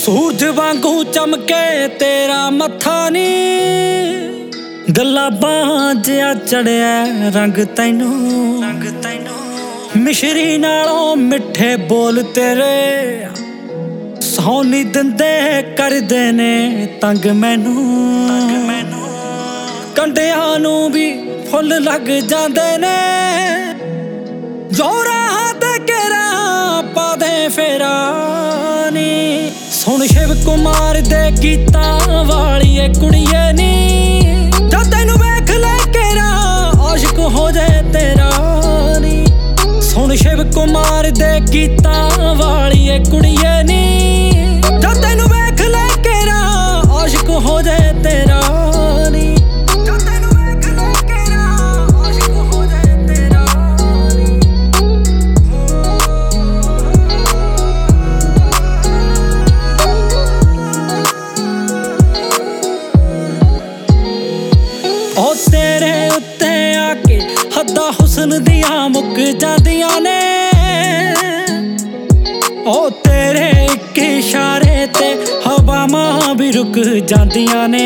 सूरज वांगू चमके तेरा मत्था नी, गलाबां जिहा चढ़िया रंग तैनू, मिश्री नालों मिठे बोल तेरे, सौ नी दिंदे करदे ने तंग मैनू, कंडियां नू भी फुल लग जांदे ने, जोरा ते घेरा पा दे फेरा नी। सुन शिव कुमार दे गीतां वालिए कुड़िए नी, जद तैनू वेख ले केरा आशिक हो जाए तेरा नी। सुन शिव कुमार दे गीतां वालिए कुड़िए नी, जद तैनू वेख ले केरा आशिक हो जाए तेरा नी। ओ तेरे उत्ते आके हद्दा हुस्न दियां मुक जांदियां ने, ओ तेरे इक इशारे ते हवावां भी रुक जांदियां ने,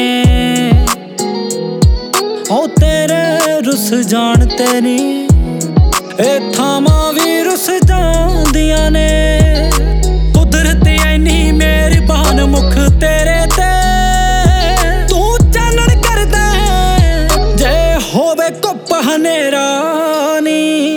ओ तेरे रुस जान ते नी ए थावां भी रुस जांदियां ने। कुदरत इन्नी मेहरबान मुख तेरे ते, हनेरा नी।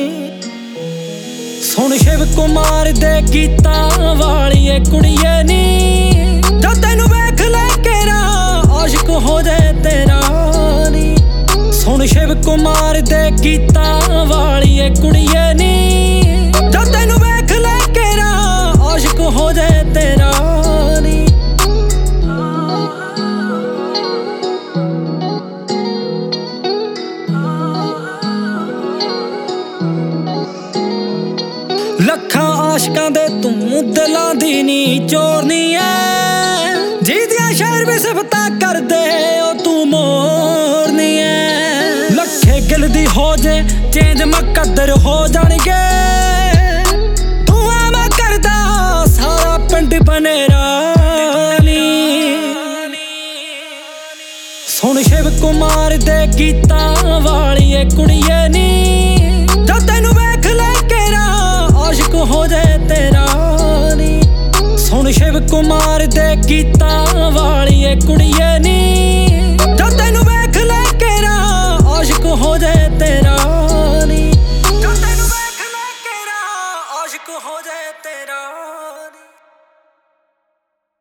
सुन शिव कुमार दे गीतां वालिए कुड़िए नी, जद तैनू वेख ले केरा आशिक हो जाए तेरा नी। सुन शिव कुमार दे गीतां वालिए कुड़िए नी, जद तैनू वेख ले केरा आशिक हो जाए तेरा नी। लखां आशकां दे तू दिलां दी नी चोरनी ऐ, जीदियां शहर भी सिफतां कर दे ओ तू मोरनी ऐ। लखे गिल दी हो जे चेंज मुकद्दर हो जाणगे, तू आमा करदा सारा पिंड बनेरा नी। सुन शिव कुमार दे गीतां वालिए कुड़िए नी, जद तैनू वेख ले केरा आशिक हो जाए तेरा नी। सुन शिव कुमार दे गीतां वालिए कुड़िए नी, जद तैनू वेख ले केरा आशिक हो जाए तेरा नी। जद तैनू वेख ले केरा आशिक हो जाए तेरा।